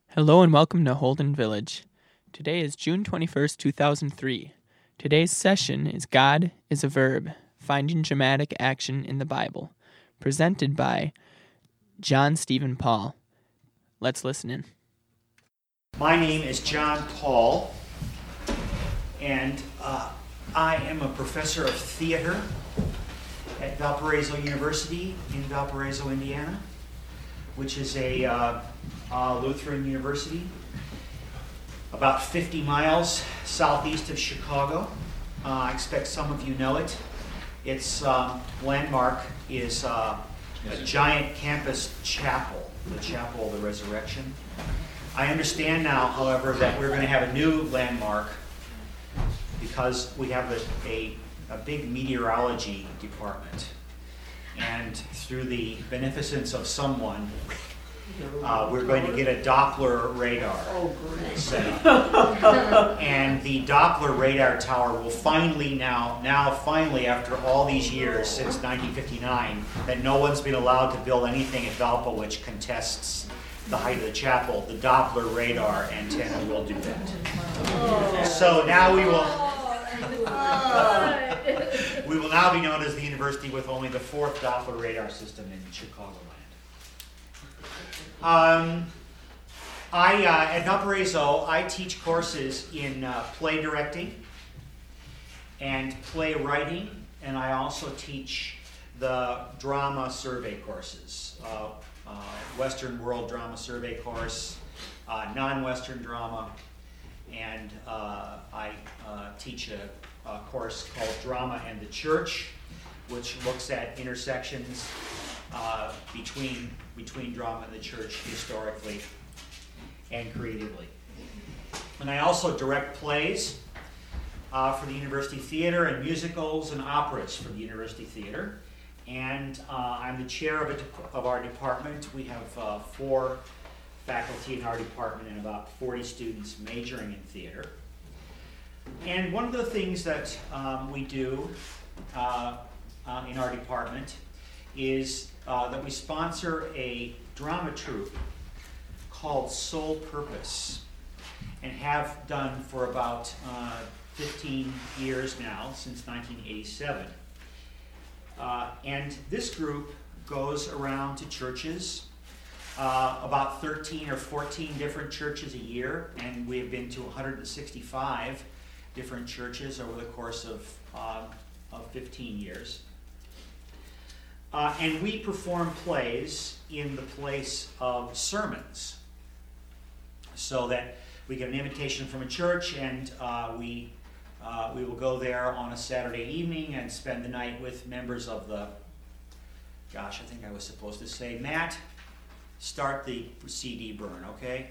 Hello and welcome to Holden Village. Today is June 21st, 2003. Today's session is God is a Verb, Finding Dramatic Action in the Bible, presented by John Stephen Paul. Let's listen in. My name is John Paul, and I am a professor of theater at Valparaiso University in Valparaiso, Indiana, which is a Lutheran university, about 50 miles southeast of Chicago. I expect some of you know it. Its landmark is a giant campus chapel, the Chapel of the Resurrection. I understand now, however, that we're going to have a new landmark because we have a big meteorology department. And through the beneficence of someone, we're going to get a Doppler radar set up. And the Doppler radar tower will finally after all these years, since 1959, that no one's been allowed to build anything at Valpo which contests the height of the chapel, the Doppler radar antenna will do that. So now we will now be known as the university with only the fourth Doppler radar system in Chicagoland. At Valparaiso, I teach courses in play directing and play writing, and I also teach the drama survey courses, Western World Drama Survey course, non-Western drama, and I teach a course called Drama and the Church, which looks at intersections between drama and the church historically and creatively. And I also direct plays for the University Theater and musicals and operas for the University Theater. And I'm the chair of our department. We have 4 faculty in our department and about 40 students majoring in theater. And one of the things that we do in our department is that we sponsor a drama troupe called Soul Purpose, and have done for about 15 years now, since 1987. And this group goes around to churches, about 13 or 14 different churches a year, and we have been to 165 different churches over the course of 15 years. And we perform plays in the place of sermons, so that we get an invitation from a church, and we will go there on a Saturday evening and spend the night with members of the, I think I was supposed to say, Matt, start the CD burn, okay?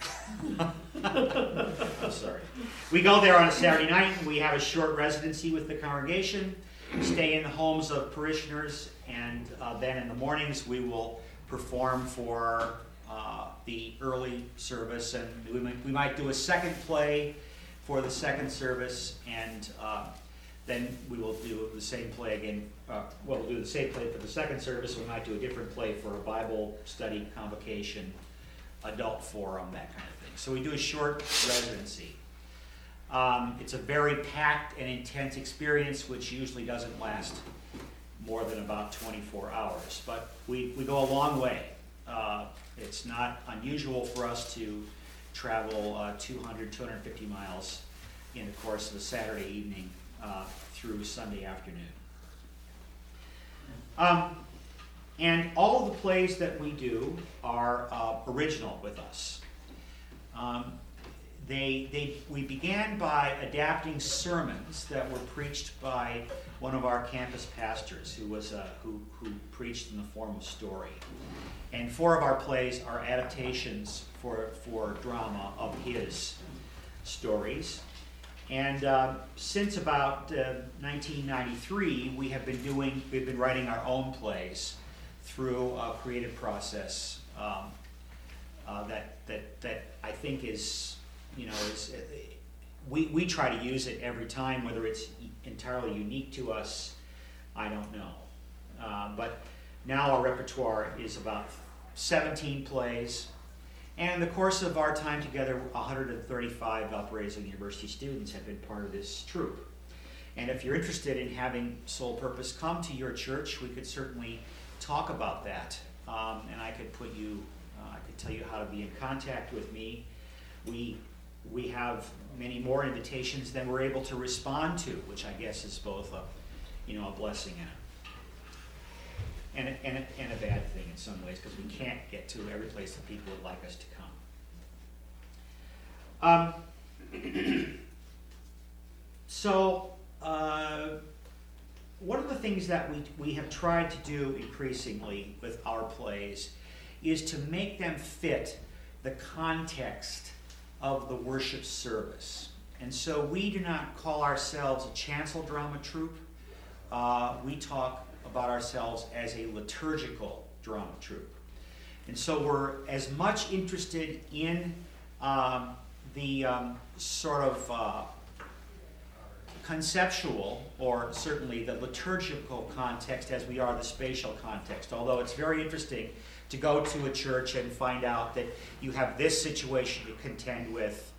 I'm sorry. We go there on a Saturday night, and we have a short residency with the congregation, stay in the homes of parishioners, and then in the mornings we will perform for the early service, and we might do a second play for the second service, and then we will do the same play again. We'll do the same play for the second service, and we might do a different play for a Bible study, convocation, adult forum, that kind of thing. So we do a short residency. It's a very packed and intense experience, which usually doesn't last more than about 24 hours. But we go a long way. It's not unusual for us to travel 200, 250 miles in the course of a Saturday evening through Sunday afternoon. And all of the plays that we do are original with us. We began by adapting sermons that were preached by one of our campus pastors who preached in the form of story. And 4 of our plays are adaptations for drama of his stories. And since about 1993, we've been writing our own plays through a creative process that I think is, we try to use it every time. Whether it's entirely unique to us, I don't know. But now our repertoire is about 17 plays, And in the course of our time together, 135 Valparaiso University students have been part of this troop. And if you're interested in having Soul Purpose come to your church, we could certainly talk about that. And I could I could tell you how to be in contact with me. We have many more invitations than we're able to respond to, which I guess is both a blessing and a bad thing in some ways, because we can't get to every place that people would like us to come. So one of the things that we have tried to do increasingly with our plays is to make them fit the context of the worship service. And so we do not call ourselves a chancel drama troupe. We talk about ourselves as a liturgical drama troupe. And so we're as much interested in the sort of conceptual, or certainly the liturgical context, as we are the spatial context. Although it's very interesting to go to a church and find out that you have this situation to contend with,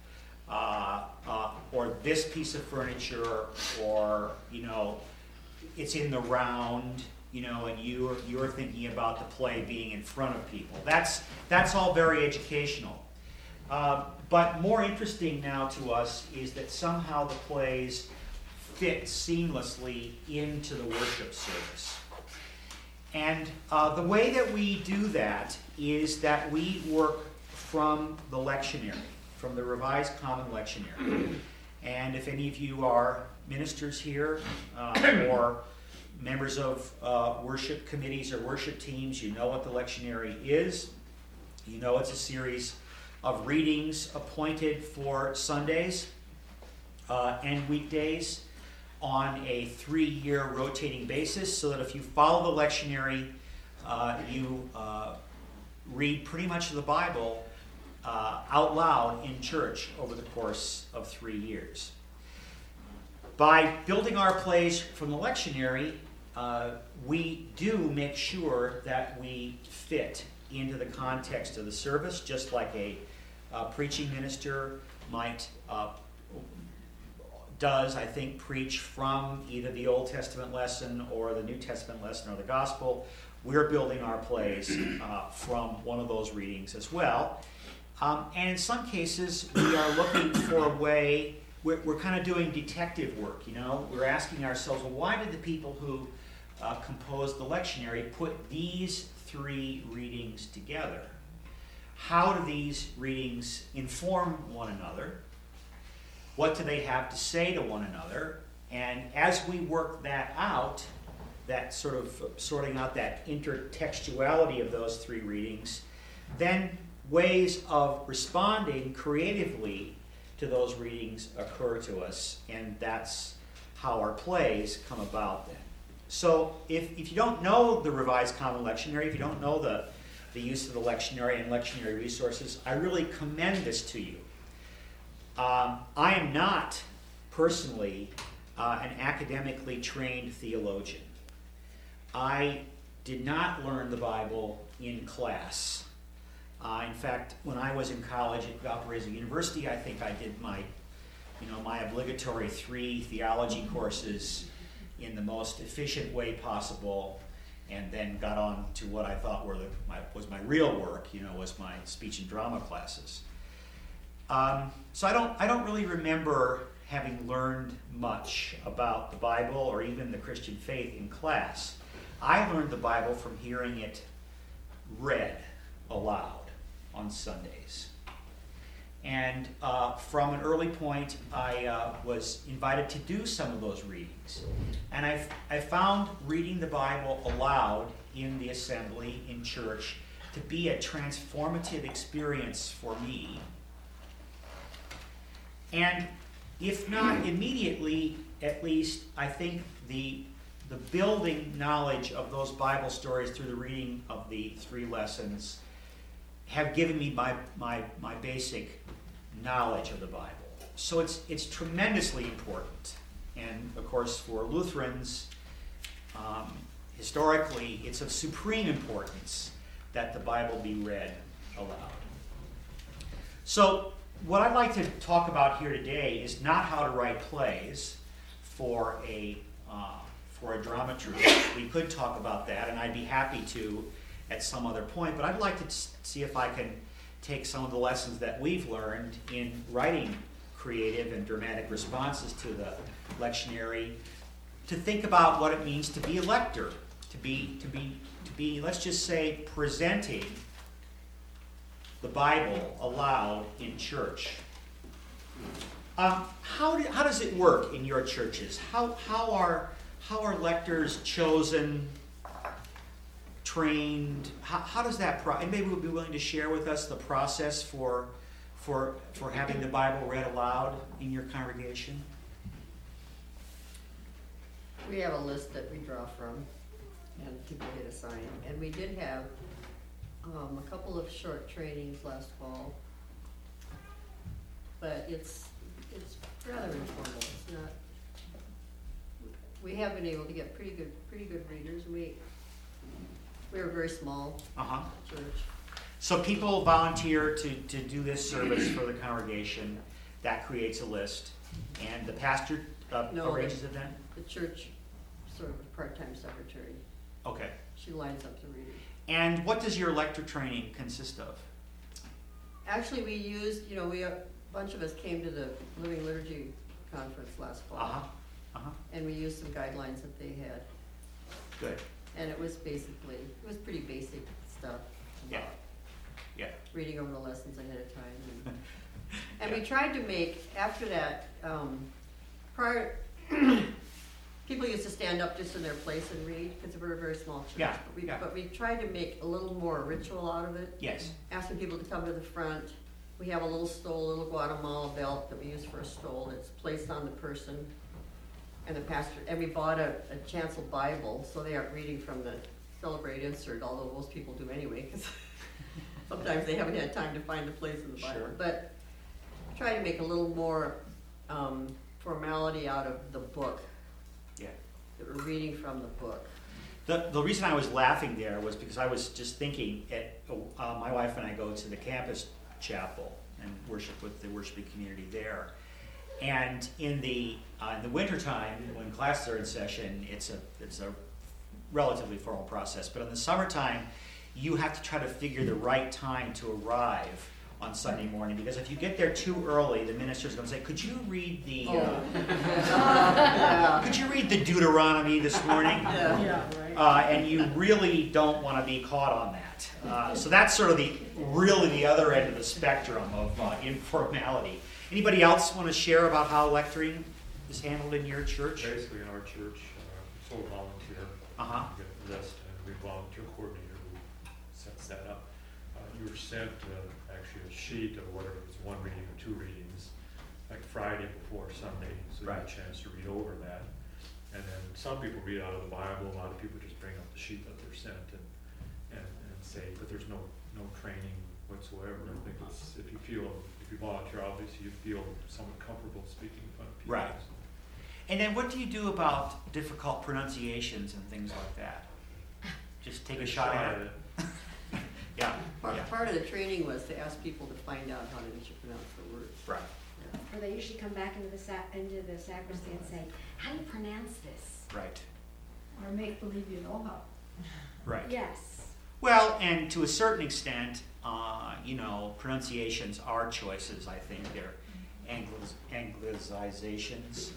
or this piece of furniture, or it's in the round, and you're thinking about the play being in front of people. That's all very educational. But more interesting now to us is that somehow the plays fit seamlessly into the worship service. And the way that we do that is that we work from the lectionary, from the Revised Common Lectionary. And if any of you are ministers here or members of worship committees or worship teams, you know what the lectionary is. You know it's a series of readings appointed for Sundays and weekdays on a 3-year rotating basis, so that if you follow the lectionary, you read pretty much of the Bible out loud in church over the course of 3 years. By building our plays from the lectionary, we do make sure that we fit into the context of the service, just like a preaching minister might does, I think, preach from either the Old Testament lesson or the New Testament lesson or the Gospel. We're building our plays from one of those readings as well. And in some cases, we are looking for a way, we're kind of doing detective work, We're asking ourselves, well, why did the people who composed the lectionary put these 3 readings together? How do these readings inform one another? What do they have to say to one another? And as we work that out, that sort of sorting out that intertextuality of those 3 readings, then ways of responding creatively to those readings occur to us, and that's how our plays come about then. So if you don't know the Revised Common Lectionary, if you don't know the use of the lectionary and lectionary resources, I really commend this to you. I am not personally an academically trained theologian. I did not learn the Bible in class. In fact, when I was in college at Valparaiso University, I think I did my obligatory 3 theology courses in the most efficient way possible, and then got on to what I thought was my real work, was my speech and drama classes. So I don't really remember having learned much about the Bible or even the Christian faith in class. I learned the Bible from hearing it read aloud on Sundays. And from an early point, I was invited to do some of those readings. And I found reading the Bible aloud in the assembly, in church, to be a transformative experience for me. And if not immediately, at least I think the building knowledge of those Bible stories through the reading of the 3 lessons have given me my basic knowledge of the Bible. So it's tremendously important. And of course, for Lutherans, historically, it's of supreme importance that the Bible be read aloud. So what I'd like to talk about here today is not how to write plays for a drama troupe. We could talk about that, and I'd be happy to at some other point, but I'd like to see if I can take some of the lessons that we've learned in writing creative and dramatic responses to the lectionary, to think about what it means to be a lector, to be, let's just say, presenting the Bible aloud in church. How does it work in your churches? How are lectors chosen, trained? How does that anybody would be willing to share with us the process for having the Bible read aloud in your congregation? We have a list that we draw from, and people get assigned. And we did have a couple of short trainings last fall, but it's rather informal. It's not. We have been able to get pretty good readers. We're a very small church. So people volunteer to do this service for the congregation. That creates a list, and the pastor arranges it then? The church sort of a part-time secretary. Okay. She lines up the readers. And what does your lector training consist of? Actually, we used, a bunch of us came to the Living Liturgy conference last fall. And we used some guidelines that they had. Good. And it was pretty basic stuff. Yeah. Reading over the lessons ahead of time. And we tried to make, after that, people used to stand up just in their place and read, because we're a very small church. But we tried to make a little more ritual out of it. Yes. Asking people to come to the front. We have a little stole, a little Guatemala belt that we use for a stole. It's placed on the person and the pastor. And we bought a chancel Bible, so they aren't reading from the Celebrate insert, although most people do anyway, because sometimes they haven't had time to find the place in the Bible. Sure. But try to make a little more formality out of the book. Yeah. That we're reading from the book. The reason I was laughing there was because I was just thinking, my wife and I go to the campus chapel and worship with the worshiping community there. And in the wintertime, when classes are in session, it's a relatively formal process. But in the summertime, you have to try to figure the right time to arrive on Sunday morning, because if you get there too early, the minister's going to say, "Could you read the could you read the Deuteronomy this morning?" And you really don't want to be caught on that. So that's sort of the other end of the spectrum of informality. Anybody else want to share about how lecturing is handled in your church? Basically, in our church, it's all volunteer. We get a list, and we have a volunteer coordinator who sets that up. You were sent actually a sheet of whether it was one reading or two readings, like Friday before Sunday, so you have a chance to read over that. And then some people read out of the Bible. A lot of people just bring up the sheet that they're sent and say, but there's no training whatsoever. I think it's if you volunteer, obviously you feel somewhat comfortable speaking in front of people. Right. And then what do you do about difficult pronunciations and things like that? Just take a shot at it. Yeah. Part of the training was to ask people to find out how to pronounce the words. Right. Yeah. Or they usually come back into the sacristy and say, "How do you pronounce this?" Right. Or make believe you know how. Right. Yes. Well, and to a certain extent, pronunciations are choices. I think they're anglicizations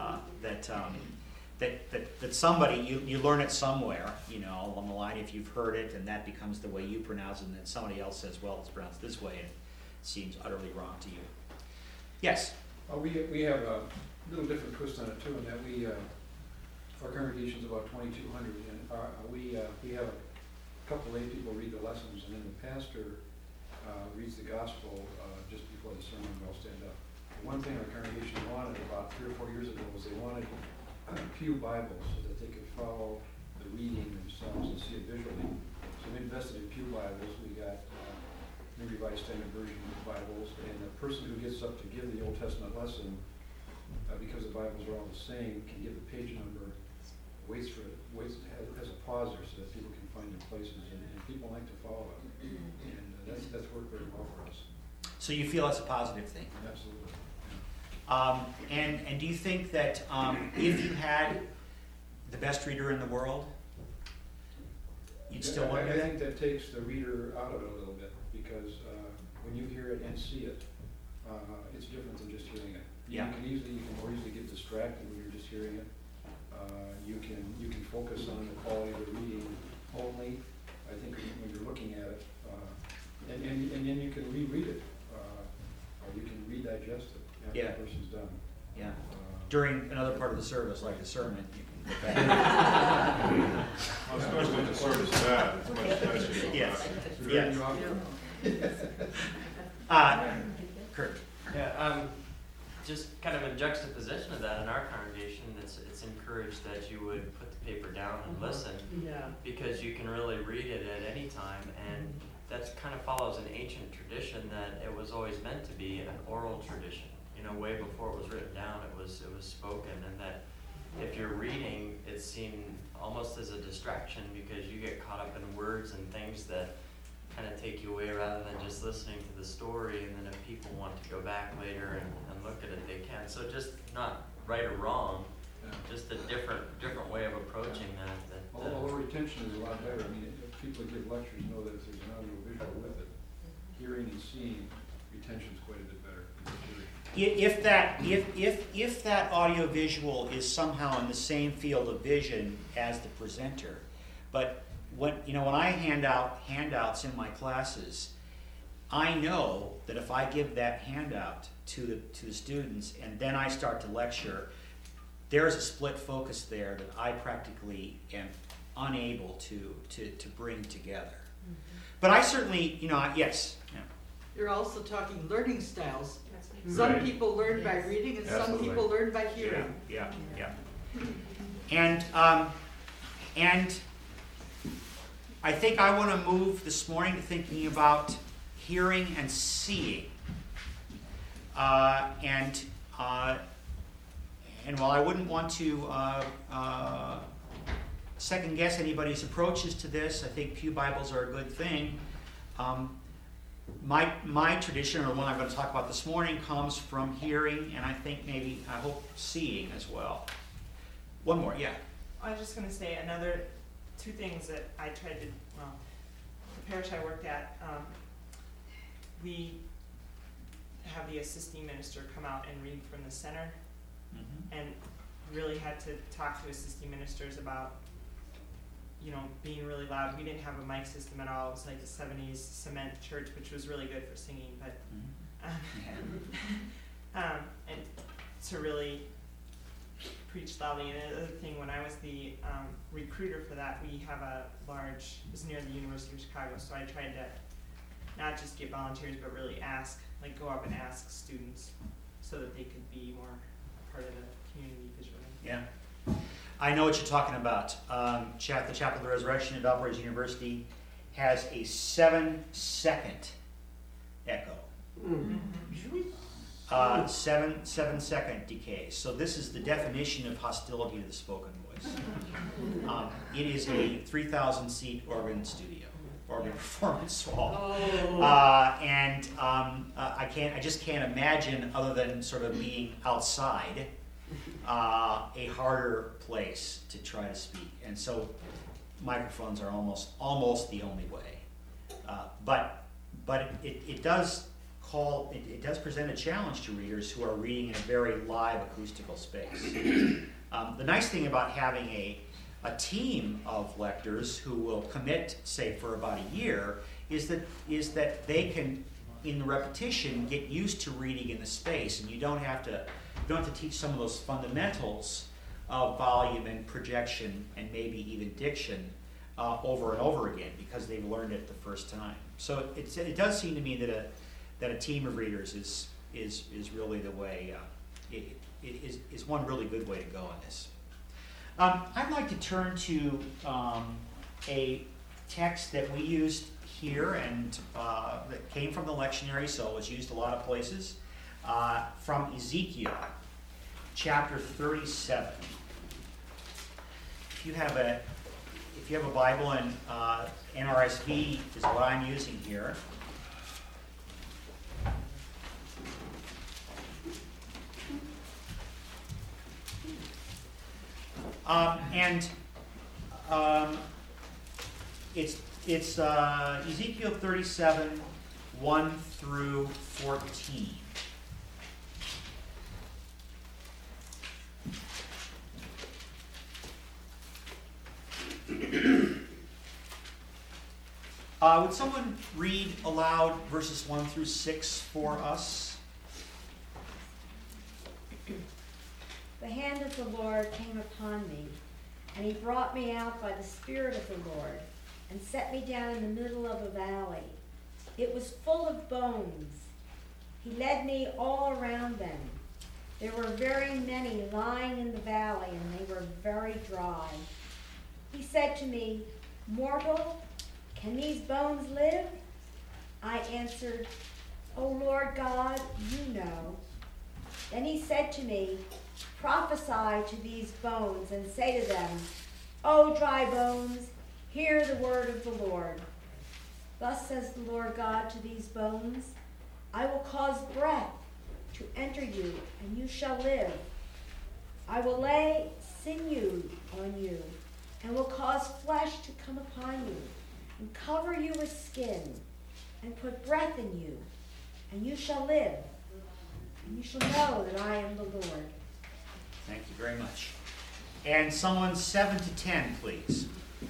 that somebody you learn it somewhere, along the line. If you've heard it and that becomes the way you pronounce it, and then somebody else says, "Well, it's pronounced this way," and it seems utterly wrong to you. Yes. We have a little different twist on it too, in that our congregation is about 2,200, and we have a couple lay people read the lessons, and then the pastor reads the gospel just before the sermon. We'll stand up. One thing our congregation wanted about 3 or 4 years ago was they wanted pew Bibles so that they could follow the reading themselves and see it visually. So we invested in pew Bibles. We got New Revised Standard Version Bibles, and the person who gets up to give the Old Testament lesson, because the Bibles are all the same, can give the page number, has a pause there so that people can find their places, and people like to follow it. And that's worked very well for us. So you feel that's a positive thing. Absolutely. And do you think that if you had the best reader in the world, you'd still want to do I that? think that takes the reader out of it a little bit, because when you hear it and see it, it's different than just hearing it. Yeah. You can more easily get distracted when you're just hearing it. You can focus on the quality of the reading only. I think when you're looking at it, and then you can reread it, or you can redigest it after Yeah. the person's done. Yeah. During another part of the service, like the sermon, you can go back. Well, especially if the service is bad, it's much nicer to go Yes. back. Yes. Kurt. Yeah, just kind of in juxtaposition of that, in our congregation, it's encouraged that you would put the paper down and listen, Yeah. because you can really read it at any time, and that kind of follows an ancient tradition that it was always meant to be an oral tradition. You know, way before it was written down, it was spoken, and that if you're reading, it's seen almost as a distraction, because you get caught up in words and things that kind of take you away, rather than just listening to the story. And then if people want to go back later and look at it, they can. So just not right or wrong, Yeah. just a different way of approaching that. Although retention is a lot better. I mean, if people that give lectures know that if there's an audio visual with it, hearing and seeing, retention is quite a bit better than hearing. If that audio visual is somehow in the same field of vision as the presenter, but when I hand out handouts in my classes, I know that if I give that handout to the students and then I start to lecture, there's a split focus there that I practically am unable to bring together. Mm-hmm. But I certainly, yes. Yeah. You're also talking learning styles. Right. Some people learn by Yes. reading, and some Absolutely. people learn by hearing. Yeah. And I think I want to move this morning to thinking about hearing and seeing. And while I wouldn't want to second guess anybody's approaches to this, I think Pew Bibles are a good thing. My tradition, or the one I'm going to talk about this morning, comes from hearing, and I hope seeing as well. One more, yeah. I was just going to say two things that I tried to, the parish I worked at, we have the assisting minister come out and read from the center, and really had to talk to assisting ministers about, being really loud. We didn't have a mic system at all. It was like a 70s cement church, which was really good for singing, but and to really preach loudly. And the other thing, when I was the recruiter for that, we have it was near the University of Chicago, so I tried to not just get volunteers, but really go up and ask students so that they could be more a part of the community visually. Yeah. I know what you're talking about. The Chapel of the Resurrection at Valparaiso University has a 7-second echo. 7-second decay. So this is the definition of hostility to the spoken voice. It is a 3,000-seat organ studio, organ performance hall, and I just can't imagine, other than sort of being outside, a harder place to try to speak. And so microphones are almost the only way. But it does present a challenge to readers who are reading in a very live acoustical space. The nice thing about having a team of lectors who will commit, say, for about a year, is that they can, in the repetition, get used to reading in the space, and you don't have to teach some of those fundamentals of volume and projection and maybe even diction over and over again, because they've learned it the first time. So it does seem to me that a team of readers is really the way. It is one really good way to go on this. I'd like to turn to a text that we used here and that came from the lectionary, so it was used a lot of places, from Ezekiel, chapter 37. If you have a Bible, and NRSV is what I'm using here. It's Ezekiel 37, 1 through 14. Would someone read aloud verses 1 through 6 for us? The hand of the Lord came upon me, and he brought me out by the Spirit of the Lord, and set me down in the middle of a valley. It was full of bones. He led me all around them. There were very many lying in the valley, and they were very dry. He said to me, "Mortal, can these bones live?" I answered, "O Lord God, you know." Then he said to me, "Prophesy to these bones and say to them, O dry bones, hear the word of the Lord. Thus says the Lord God to these bones, I will cause breath to enter you, and you shall live. I will lay sinew on you, and will cause flesh to come upon you, and cover you with skin, and put breath in you, and you shall live. And you shall know that I am the Lord." Thank you very much. And someone 7 to 10, please.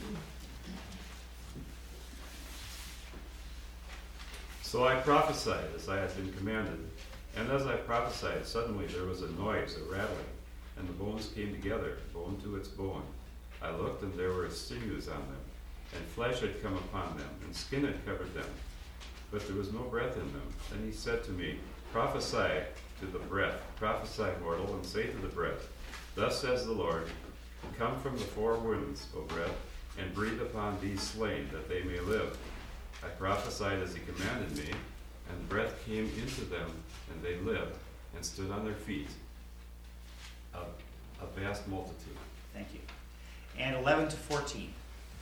So I prophesied as I had been commanded, and as I prophesied, suddenly there was a noise, a rattling, and the bones came together, bone to its bone. I looked, and there were sinews on them, and flesh had come upon them, and skin had covered them, but there was no breath in them. Then he said to me, "Prophesy to the breath, prophesy, mortal, and say to the breath, Thus says the Lord, Come from the four winds, O breath, and breathe upon these slain, that they may live." I prophesied as he commanded me, and breath came into them, and they lived, and stood on their feet, a vast multitude. Thank you. And 11 to 14.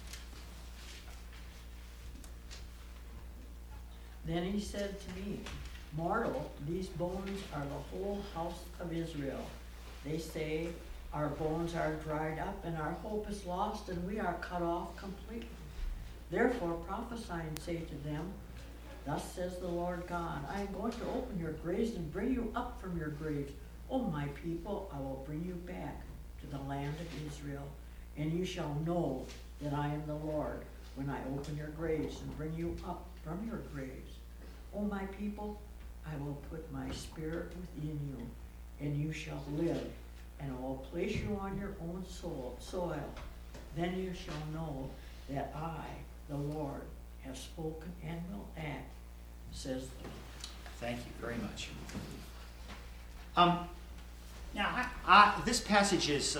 Then he said to me, "Mortal, these bones are the whole house of Israel. They say, our bones are dried up, and our hope is lost, and we are cut off completely. Therefore prophesy and say to them, Thus says the Lord God, I am going to open your graves and bring you up from your graves. O my people, I will bring you back to the land of Israel, and you shall know that I am the Lord when I open your graves and bring you up from your graves. O my people, I will put my spirit within you, and you shall live, and I will place you on your own soil. Then you shall know that I, the Lord, have spoken and will act, says the Lord." Thank you very much. Now, this passage is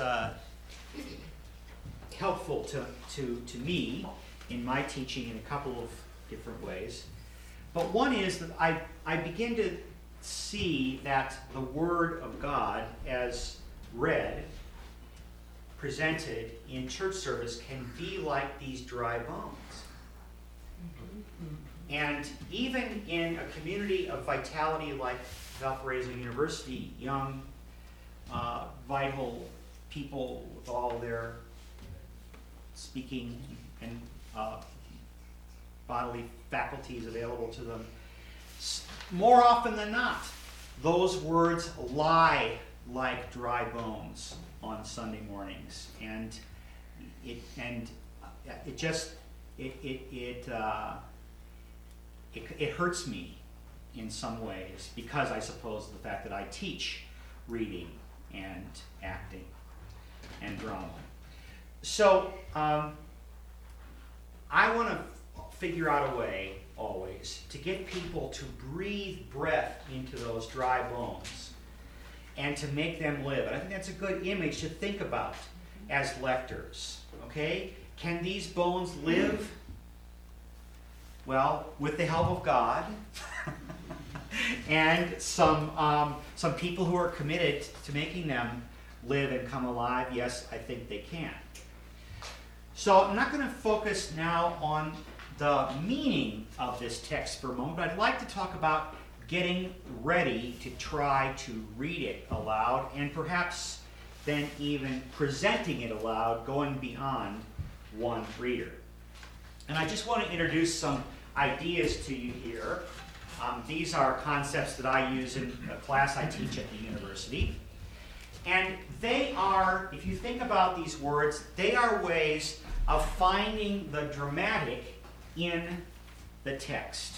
helpful to me in my teaching in a couple of different ways. But one is that I begin to see that the Word of God, as read, presented in church service, can be like these dry bones. And even in a community of vitality like Valparaiso University, young, vital people with all their speaking and bodily faculties available to them, more often than not, those words lie like dry bones on Sunday mornings, and it hurts me in some ways, because I suppose of the fact that I teach reading and acting and drama. So I want to figure out a way always to get people to breathe breath into those dry bones and to make them live. And I think that's a good image to think about as lectors. Okay? Can these bones live? Well, with the help of God and some people who are committed to making them live and come alive, yes, I think they can. So I'm not going to focus now on the meaning of this text for a moment, but I'd like to talk about getting ready to try to read it aloud and perhaps than even presenting it aloud, going beyond one reader. And I just want to introduce some ideas to you here. These are concepts that I use in a class I teach at the university. And they are, if you think about these words, they are ways of finding the dramatic in the text.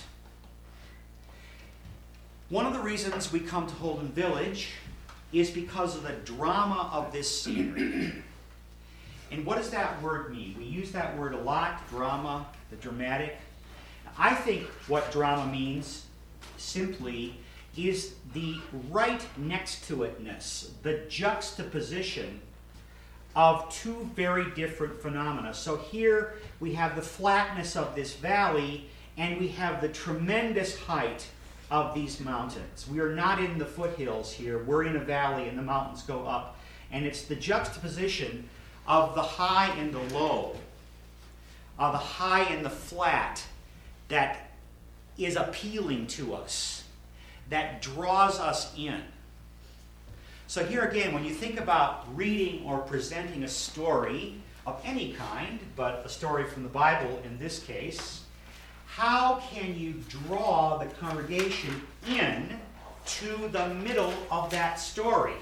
One of the reasons we come to Holden Village is because of the drama of this scenery. And what does that word mean? We use that word a lot, drama, the dramatic. I think what drama means simply is the right next to itness, the juxtaposition of two very different phenomena. So here we have the flatness of this valley, and we have the tremendous height of these mountains. We are not in the foothills here. We're in a valley, and the mountains go up. And it's the juxtaposition of the high and the low, of the high and the flat, that is appealing to us, that draws us in. So here again, when you think about reading or presenting a story of any kind, but a story from the Bible in this case, how can you draw the congregation in to the middle of that story?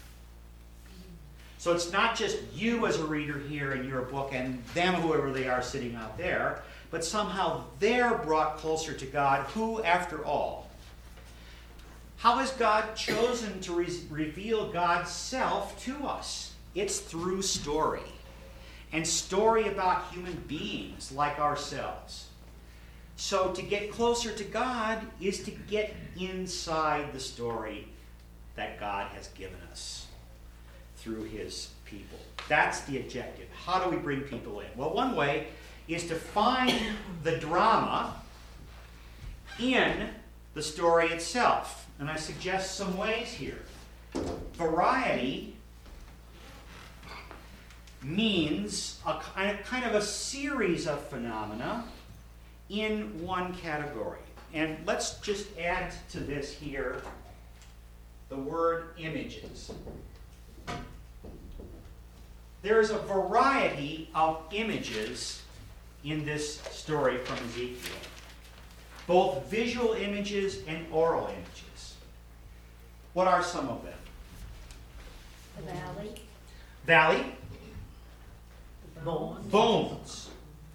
So it's not just you as a reader here in your book and them, whoever they are, sitting out there, but somehow they're brought closer to God, who, after all, how has God chosen to reveal God's self to us? It's through story, and story about human beings like ourselves. So to get closer to God is to get inside the story that God has given us through his people. That's the objective. How do we bring people in? Well, one way is to find the drama in the story itself. And I suggest some ways here. Variety means a kind of a series of phenomena in one category. And let's just add to this here the word images. There is a variety of images in this story from Ezekiel, both visual images and oral images. What are some of them? The valley. Valley. Bones. Bones.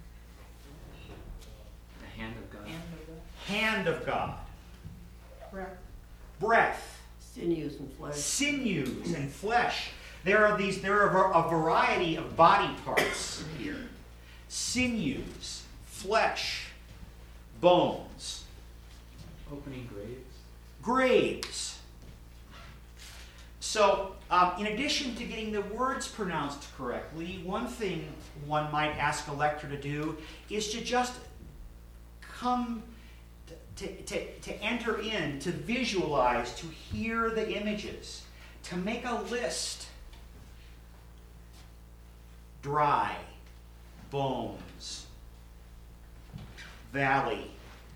The hand of God. Hand of God. Breath. Breath. Sinews and flesh. Sinews and flesh. There are a variety of body parts here. Sinews, flesh, bones. Opening graves. Graves. So, in addition to getting the words pronounced correctly, one thing one might ask a lector to do is to just come to enter in, to visualize, to hear the images, to make a list. Dry, bones, valley,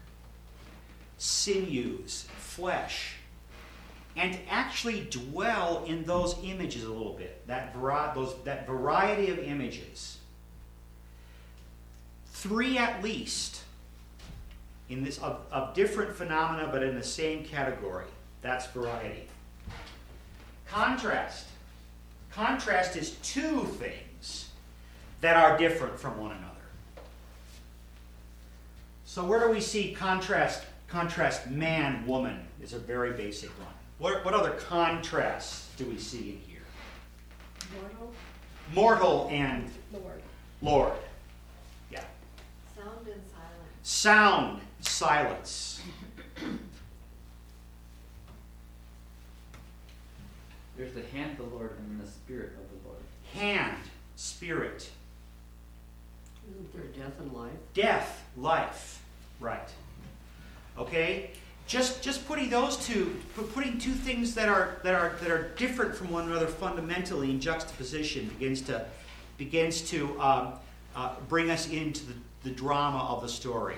sinews, flesh, and actually dwell in those images a little bit, that variety of images. 3 at least in this of different phenomena, but in the same category. That's variety. Contrast. Contrast is 2 things that are different from one another. So where do we see contrast? Contrast man, woman is a very basic one. What other contrasts do we see in here? Mortal. Mortal and Lord. Lord. Yeah. Sound and silence. Sound, silence. There's the hand of the Lord and the spirit of the Lord. Hand, spirit. Isn't there death and life? Death, life. Right. Okay? Just putting those two, putting 2 things that are different from one another fundamentally in juxtaposition begins to bring us into the drama of the story.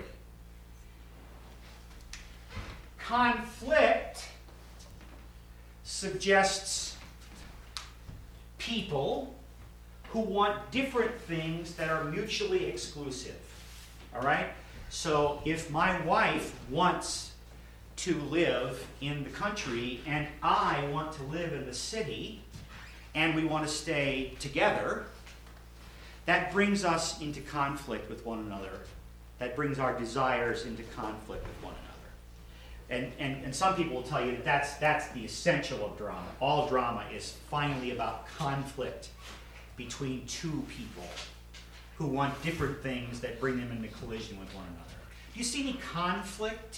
Conflict suggests people who want different things that are mutually exclusive. All right? So if my wife wants to live in the country and I want to live in the city and we want to stay together, that brings us into conflict with one another. That brings our desires into conflict with one another. And some people will tell you that that's the essential of drama. All drama is finally about conflict between two people who want different things that bring them into collision with one another. Do you see any conflict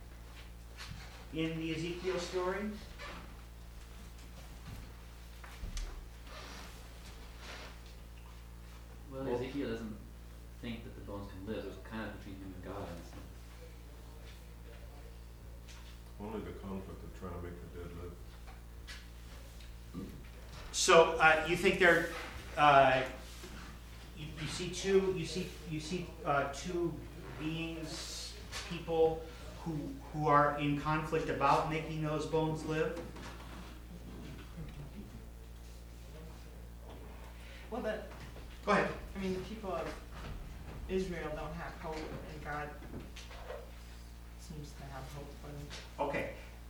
in the Ezekiel story? Well, Ezekiel doesn't think that the bones can live. It's kind of between him and God. Only the conflict of trying to make the dead live. So you think there, you see two beings, people who are in conflict about making those bones live? Well, Go ahead. I mean, the people of Israel don't have hope, and God seems to have hope for them. Okay.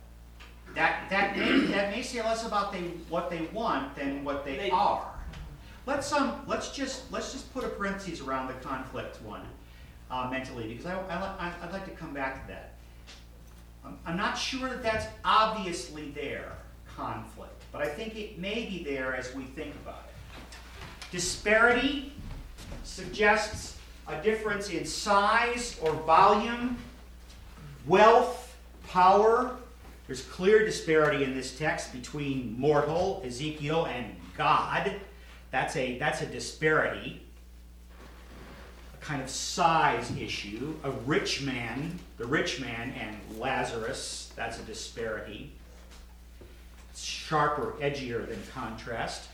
That may say less about what they want than what they are. Let's just put a parenthesis around the conflict one mentally, because I'd like to come back to that. I'm not sure that that's obviously there, conflict, but I think it may be there as we think about it. Disparity suggests a difference in size or volume, wealth, power. There's clear disparity in this text between mortal, Ezekiel, and God. That's a disparity, a kind of size issue. The rich man and Lazarus, that's a disparity. It's sharper, edgier than contrast.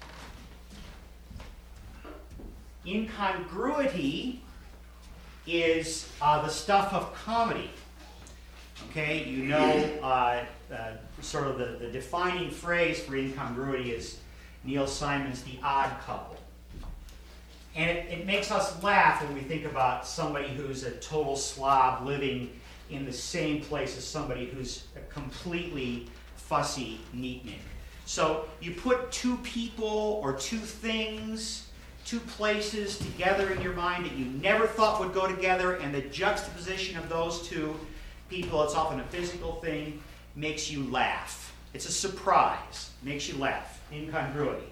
Incongruity is the stuff of comedy. Okay, you know, sort of the defining phrase for incongruity is Neil Simon's The Odd Couple. And it makes us laugh when we think about somebody who's a total slob living in the same place as somebody who's a completely fussy neatnik. So you put two people or two things, two places together in your mind that you never thought would go together, and the juxtaposition of those two people, it's often a physical thing, makes you laugh. It's a surprise, makes you laugh. Incongruity.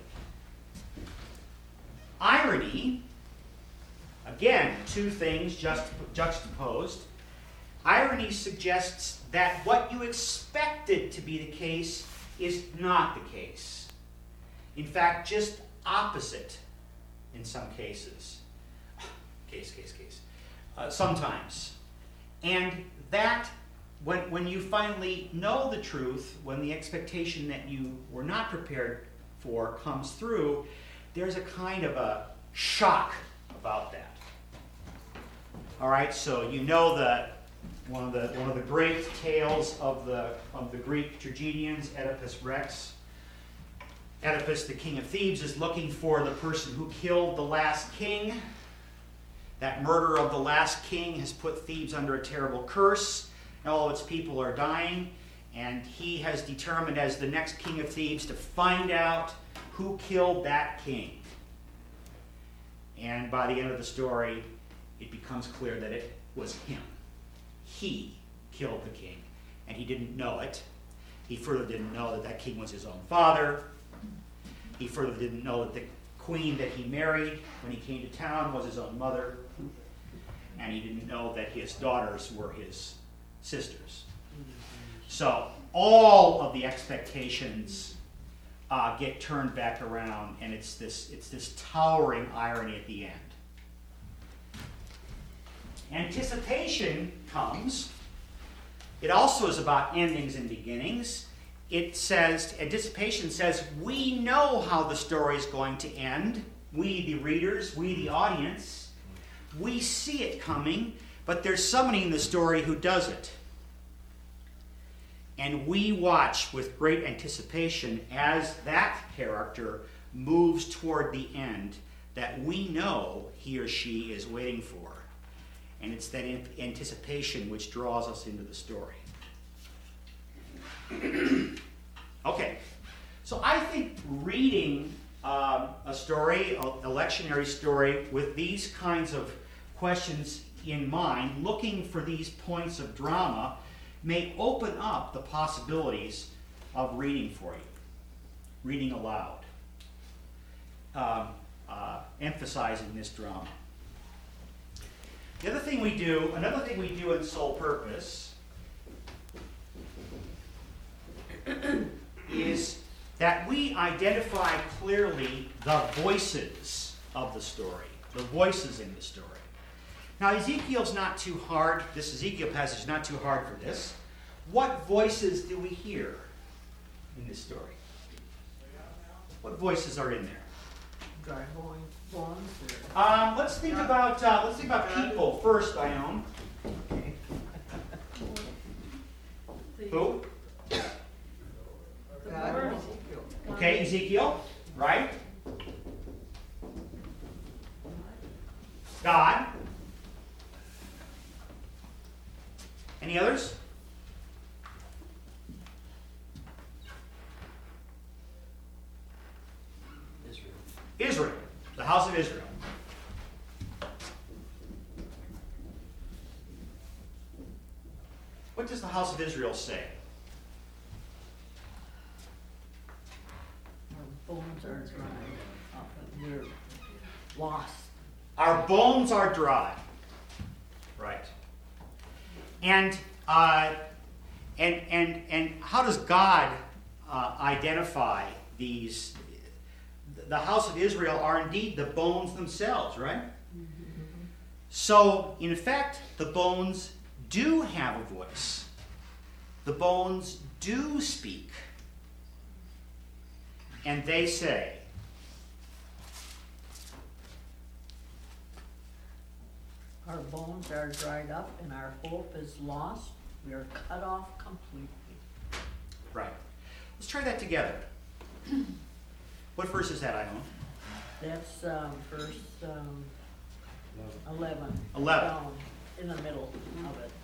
Irony, again, two things juxtaposed. Irony suggests that what you expected to be the case is not the case. In fact, just opposite in some cases. Sometimes. And that, when you finally know the truth, when the expectation that you were not prepared for comes through, there's a kind of a shock about that. All right, so you know that one of the great tales of the Greek tragedians, Oedipus Rex. Oedipus, the king of Thebes, is looking for the person who killed the last king. That murder of the last king has put Thebes under a terrible curse. All of its people are dying, and he has determined as the next king of Thebes to find out who killed that king. And by the end of the story, it becomes clear that it was him. He killed the king, and he didn't know it. He further didn't know that that king was his own father. He further didn't know that the queen that he married when he came to town was his own mother. And he didn't know that his daughters were his sisters. So all of the expectations get turned back around, and it's this towering irony at the end. Anticipation comes. It also is about endings and beginnings. Anticipation says, we know how the story is going to end. We, the readers, we, the audience, we see it coming, but there's somebody in the story who doesn't. And we watch with great anticipation as that character moves toward the end that we know he or she is waiting for. And it's that anticipation which draws us into the story. Okay, so I think reading a story, a lectionary story, with these kinds of questions in mind, looking for these points of drama, may open up the possibilities of reading for you, reading aloud, emphasizing this drama. Another thing we do in Soul Purpose is that we identify clearly the voices of the story, the voices in the story. Now, Ezekiel's not too hard. This Ezekiel passage is not too hard for this. What voices do we hear in this story? What voices are in there? Dry bones. Let's think about people first, Ione. Okay. Who? Okay, Ezekiel, right? God. Any others? Israel, the house of Israel. What does the house of Israel say? Our bones are dry up and we're lost. Our bones are dry. Right. And how does God identify these? The house of Israel are indeed the bones themselves, right? Mm-hmm. So, in effect, the bones do have a voice. The bones do speak. And they say, our bones are dried up and our hope is lost. We are cut off completely. Right. Let's try that together. What verse is that, Ione? That's verse 11. 11. Down in the middle of it.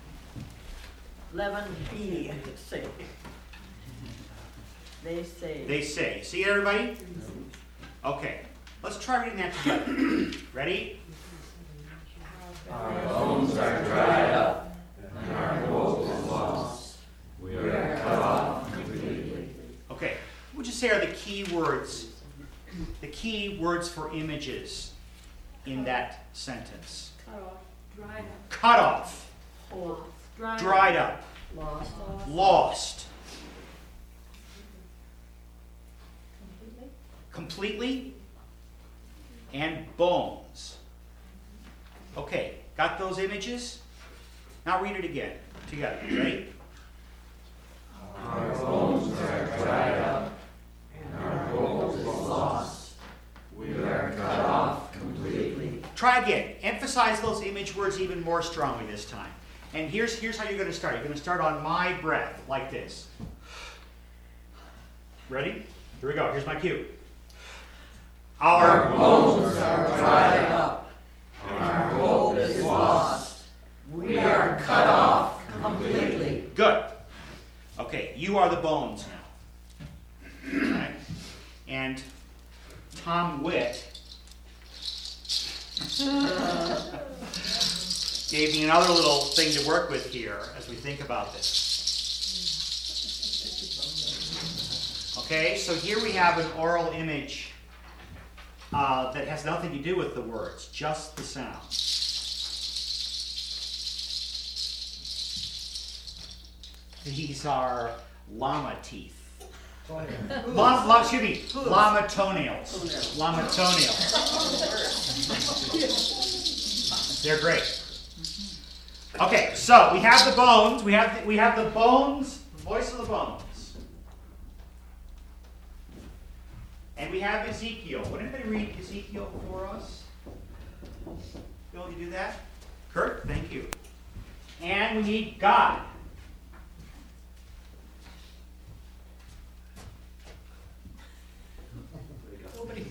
11b, say. They say. They say. See it, everybody? Okay. Let's try reading that together. Ready? Our bones are dried up, and our hope is lost. We are cut off completely. Okay. What would you say are the key words for images in that sentence? Cut off, dried up. Cut off. Hope. Dried up. Lost. Lost. Completely. And bones. Okay, got those images? Now read it again, together. Ready? Our bones are dried up, and our hope is lost. We are cut off completely. Try again. Emphasize those image words even more strongly this time. And here's how you're going to start. You're going to start on my breath, like this. Ready? Here we go. Here's my cue. Our bones are dried up, and our hope is lost. We are cut off completely. Good. Okay, you are the bones now. All right? And Tom Witt gave me another little thing to work with here as we think about this. Okay, so here we have an oral image that has nothing to do with the words, just the sound. These are llama teeth. Excuse me, llama toenails. Llama toenails. They're great. Okay, so we have the bones. We have the bones. The voice of the bones. And we have Ezekiel. Would anybody read Ezekiel for us? Bill, you do that? Kurt, thank you. And we need God. Nobody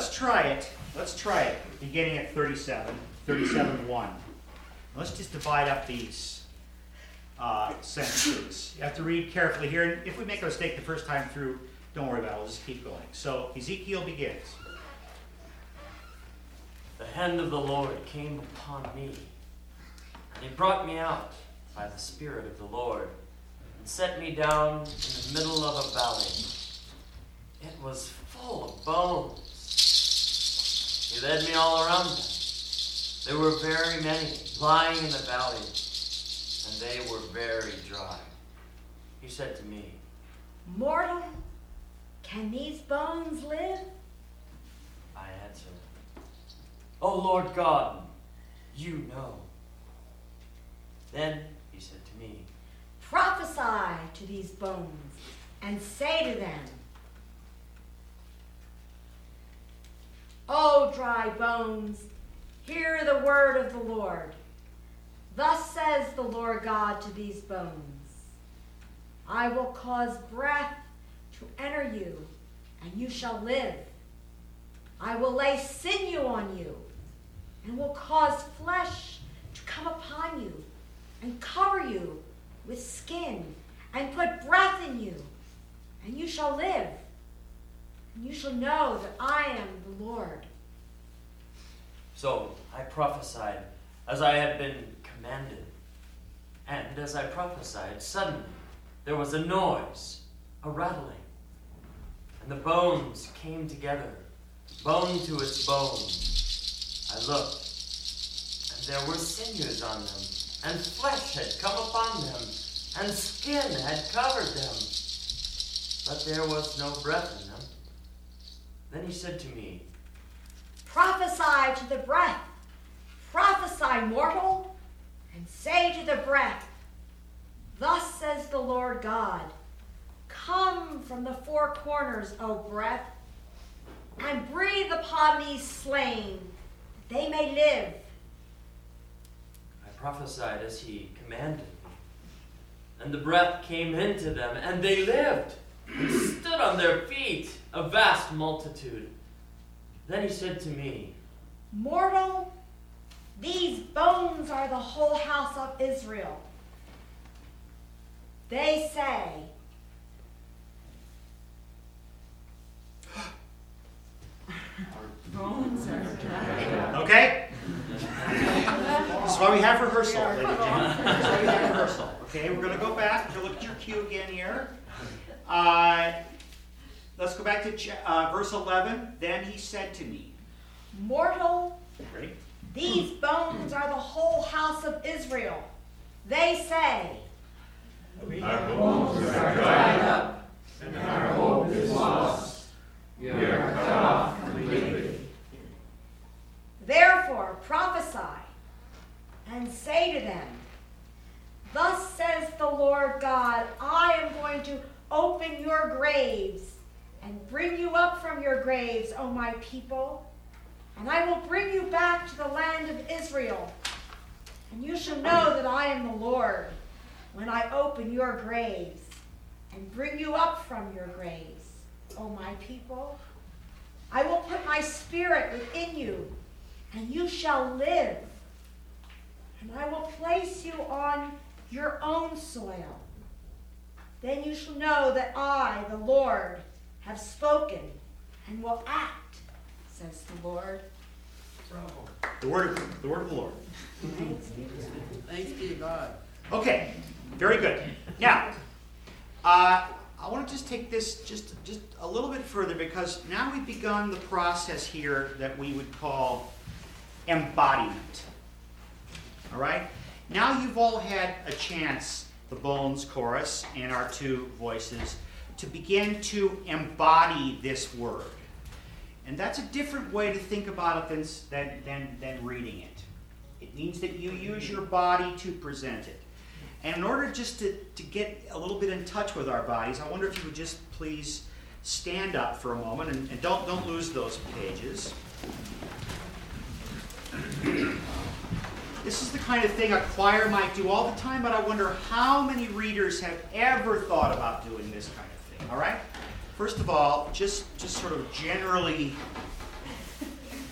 let's try it. Let's try it, beginning at 37:1. Let's just divide up these sentences. You have to read carefully here, and if we make a mistake the first time through, don't worry about it, we'll just keep going. So Ezekiel begins. The hand of the Lord came upon me, and he brought me out by the Spirit of the Lord, and set me down in the middle of a valley. It was full of bones. He led me all around them. There were very many lying in the valley, and they were very dry. He said to me, Mortal, can these bones live? I answered, O Lord God, you know. Then he said to me, Prophesy to these bones, and say to them, O dry bones, hear the word of the Lord. Thus says the Lord God to these bones, I will cause breath to enter you, and you shall live. I will lay sinew on you, and will cause flesh to come upon you, and cover you with skin, and put breath in you, and you shall live. And you shall know that I am the Lord. So I prophesied as I had been commanded. And as I prophesied, suddenly there was a noise, a rattling. And the bones came together, bone to its bone. I looked, and there were sinews on them, and flesh had come upon them, and skin had covered them. But there was no breath in them. Then he said to me, Prophesy to the breath. Prophesy, mortal, and say to the breath, Thus says the Lord God, Come from the four corners, O breath, and breathe upon these slain, that they may live. I prophesied as he commanded me. And the breath came into them, and they lived, and stood on their feet, a vast multitude. Then he said to me, Mortal, these bones are the whole house of Israel. They say, Bones are dry. Okay? That's why we have rehearsal, ladies and gentlemen. That's why we have rehearsal. Okay, we're going to go back to look at your cue again here. Let's go back to verse 11. Then he said to me, Mortal, Ready? these bones are the whole house of Israel. They say, Our bones are dried up, and our hope is lost. We are cut off completely. Therefore prophesy, and say to them, Thus says the Lord God, I am going to open your graves, and bring you up from your graves, O my people, and I will bring you back to the land of Israel. And you shall know that I am the Lord, when I open your graves, and bring you up from your graves, O my people. I will put my spirit within you, and you shall live. And I will place you on your own soil. Then you shall know that I, the Lord, have spoken and will act, says the Lord. The word of the Lord. Thanks be to God. Okay, very good. Now, I want to just take this just a little bit further, because now we've begun the process here that we would call embodiment. All right? Now you've all had a chance, the Bones chorus and our two voices, to begin to embody this word. And that's a different way to think about it than reading it. It means that you use your body to present it. And in order just to get a little bit in touch with our bodies, I wonder if you would just please stand up for a moment, and don't lose those pages. This is the kind of thing a choir might do all the time, but I wonder how many readers have ever thought about doing this kind of thing. All right? First of all, just sort of generally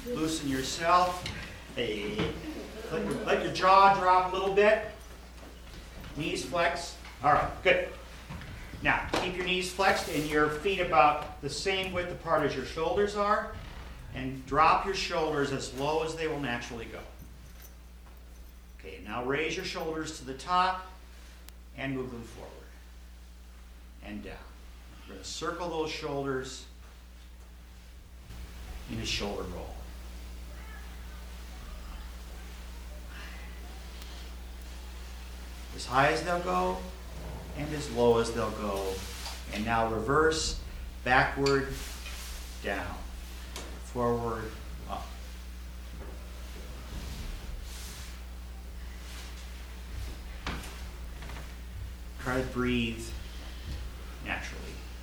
Loosen yourself. Hey. Let your jaw drop a little bit. Knees flex. All right, good. Now, keep your knees flexed and your feet about the same width apart as your shoulders are. And drop your shoulders as low as they will naturally go. Okay, now raise your shoulders to the top and move them forward and down. We're going to circle those shoulders in a shoulder roll. As high as they'll go and as low as they'll go. And now reverse, backward, down, forward, up. Try to breathe naturally.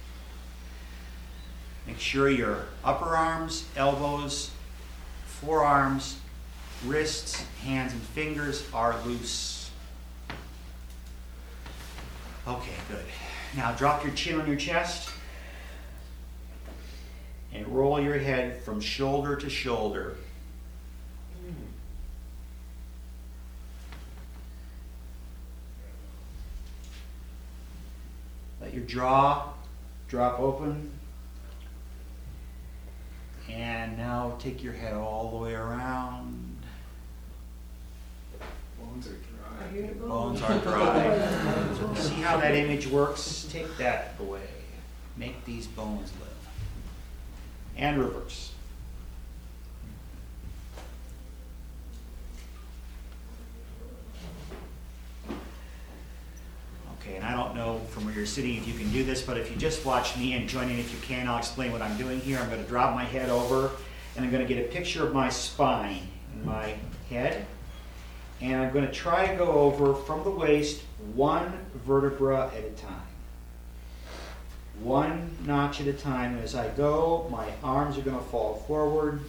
Make sure your upper arms, elbows, forearms, wrists, hands, and fingers are loose. Okay, good. Now drop your chin on your chest and roll your head from shoulder to shoulder. Let your jaw drop open. And now take your head all the way around. Bones are dry. Bones are dry. See how that image works? Take that away. Make these bones live. And reverse. Okay, and I don't know from where you're sitting if you can do this, but if you just watch me and join in if you can, I'll explain what I'm doing here. I'm going to drop my head over, and I'm going to get a picture of my spine and my head. And I'm going to try to go over from the waist one vertebra at a time. One notch at a time. As I go, my arms are going to fall forward.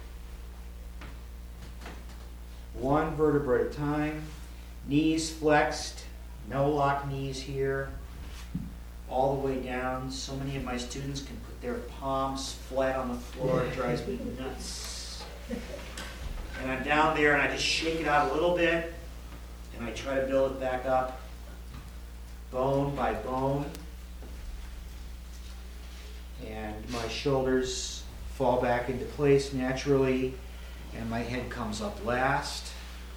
One vertebra at a time. Knees flexed. No lock knees here. All the way down. So many of my students can put their palms flat on the floor. It drives me nuts. And I'm down there and I just shake it out a little bit. And I try to build it back up. Bone by bone. And my shoulders fall back into place naturally. And my head comes up last.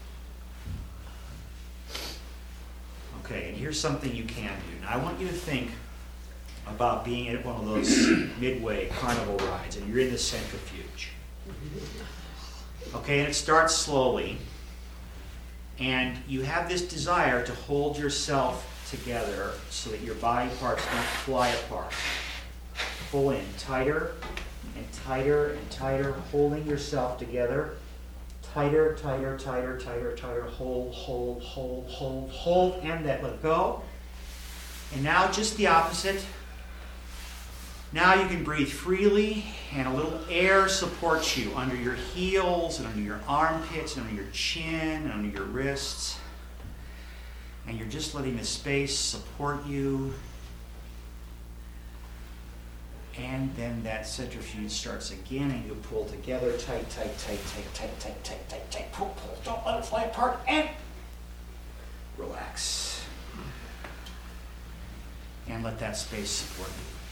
Okay, and here's something you can do. Now I want you to think about being at one of those Midway carnival rides and you're in the centrifuge. Okay, and it starts slowly. And you have this desire to hold yourself together so that your body parts don't fly apart. Pull in tighter and tighter and tighter, holding yourself together. Tighter, tighter, tighter, tighter, tighter. Hold, hold, hold, hold, hold, and let go. And now just the opposite. Now you can breathe freely, and a little air supports you under your heels, and under your armpits, and under your chin, and under your wrists. And you're just letting the space support you. And then that centrifuge starts again, and you pull together, tight, tight, tight, tight, tight, tight, tight, tight, tight, pull, pull, don't let it fly apart, and relax. And let that space support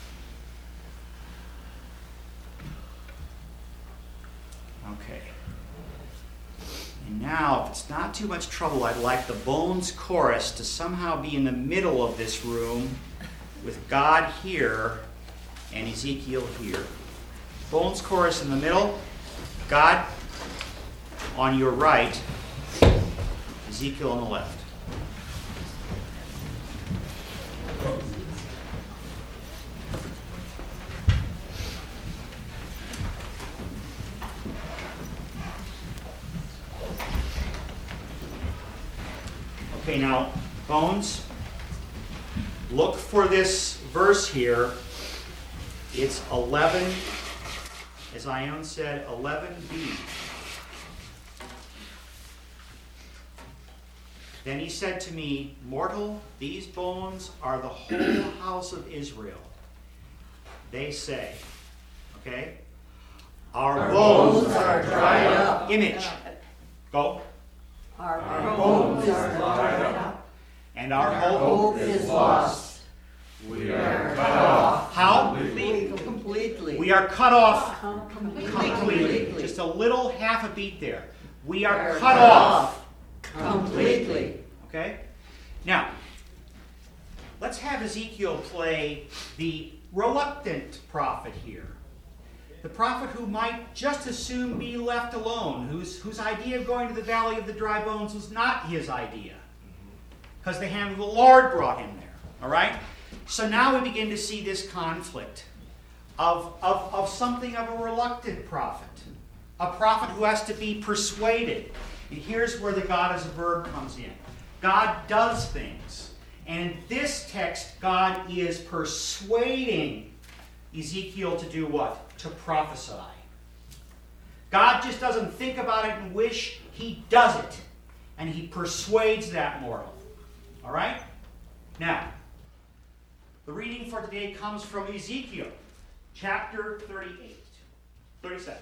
you. Okay. And now, if it's not too much trouble, I'd like the Bones Chorus to somehow be in the middle of this room with God here and Ezekiel here. Bones Chorus in the middle, God on your right, Ezekiel on the left. Okay, now, Bones, look for this verse here. It's 11, as Ione said, 11b. Then he said to me, Mortal, these bones are the whole house of Israel. They say, okay, Our bones are dried up. Image. Go. Our bones are dried up. And our hope is lost. We are cut off. How? Completely. We are cut off Completely. completely. Just a little half a beat there. We are cut off Completely. Okay? Now, let's have Ezekiel play the reluctant prophet here. The prophet who might just as soon be left alone, whose idea of going to the valley of the dry bones was not his idea. Because the hand of the Lord brought him there. All right? So now we begin to see this conflict of something of a reluctant prophet. A prophet who has to be persuaded. And here's where the God as a verb comes in. God does things. And in this text, God is persuading Ezekiel to do what? To prophesy. God just doesn't think about it and wish. He does it. And he persuades that mortal. All right? Now, the reading for today comes from Ezekiel, chapter 37.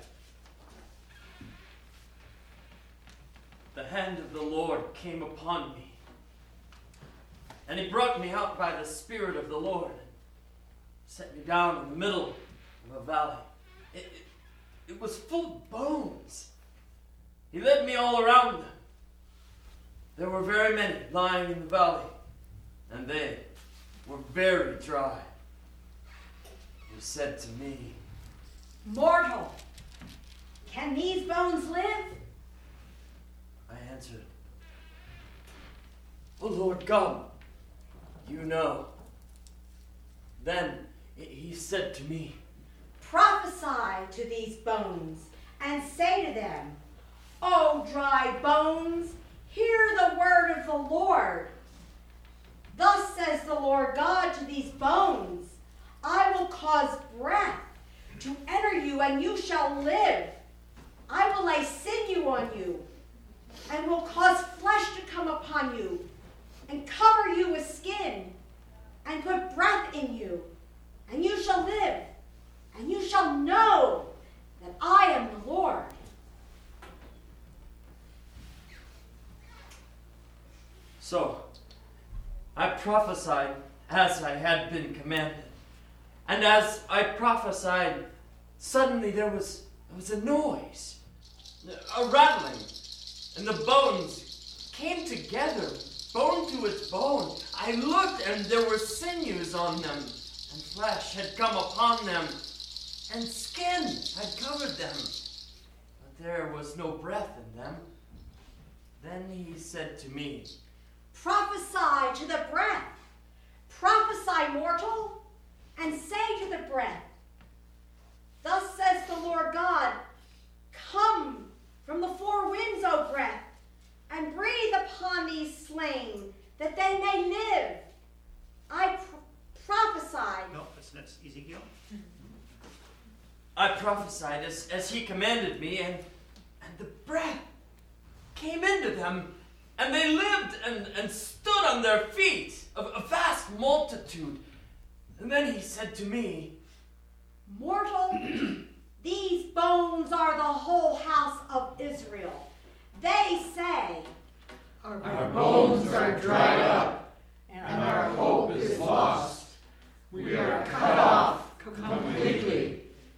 The hand of the Lord came upon me, and he brought me out by the Spirit of the Lord, set me down in the middle of a valley. It was full of bones. He led me all around them. There were very many lying in the valley, and they were very dry. He said to me, Mortal, can these bones live? I answered, "O Lord God, you know." Then he said to me, Prophesy to these bones, and say to them, O dry bones, hear the word of the Lord. Thus says the Lord God to these bones, I will cause breath to enter you, and you shall live. I will lay sinew on you, and will cause flesh to come upon you, and cover you with skin, and put breath in you, and you shall live, and you shall know that I am the Lord. So I prophesied as I had been commanded. And as I prophesied, suddenly there was a noise, a rattling, and the bones came together, bone to its bone. I looked, and there were sinews on them, and flesh had come upon them, and skin had covered them, but there was no breath in them. Then he said to me, Prophesy to the breath. Prophesy, mortal, and say to the breath, Thus says the Lord God, Come from the four winds, O breath, and breathe upon these slain, that they may live. I prophesied. No, that's Ezekiel. I prophesied as he commanded me, and the breath came into them, and they lived and stood on their feet, a vast multitude. And then he said to me, Mortal, these bones are the whole house of Israel. They say, Our bones are dried up, and our hope is lost. We are cut off completely.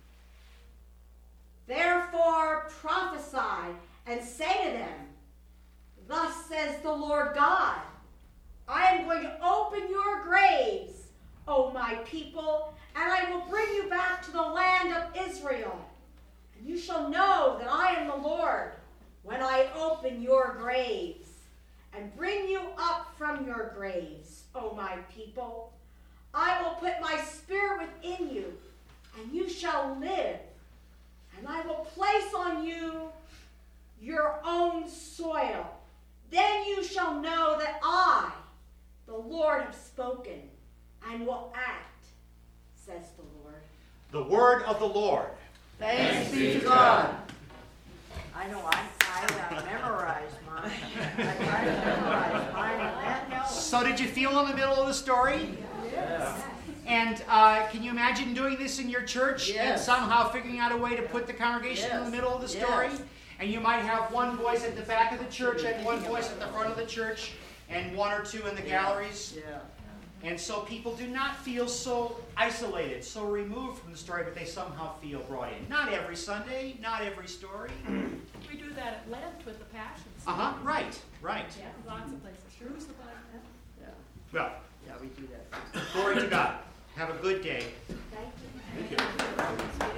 Therefore prophesy and say to them, Thus says the Lord God, I am going to open your graves, O my people, and I will bring you back to the land of Israel. And you shall know that I am the Lord when I open your graves and bring you up from your graves, O my people. I will put my spirit within you, and you shall live. And I will place on you your own soil. Then you shall know that I, the Lord, have spoken and will act, says the Lord. The word of the Lord. Thanks be to God. I know, I memorized mine. I tried to memorize mine, and that helps. So did you feel in the middle of the story? Yes. And can you imagine doing this in your church and Yes. somehow figuring out a way to put the congregation in the Yes. middle of the story? Yes. And you might have one voice at the back of the church and one voice at the front of the church and one or two in the galleries. Yeah. And so people do not feel so isolated, so removed from the story, but they somehow feel brought in. Not every Sunday, not every story. We do that at Lent with the Passions. Right, right. Yeah, lots of places. Jerusalem. Yeah. Well, Yeah, we do that. glory to God. Have a good day. Thank you.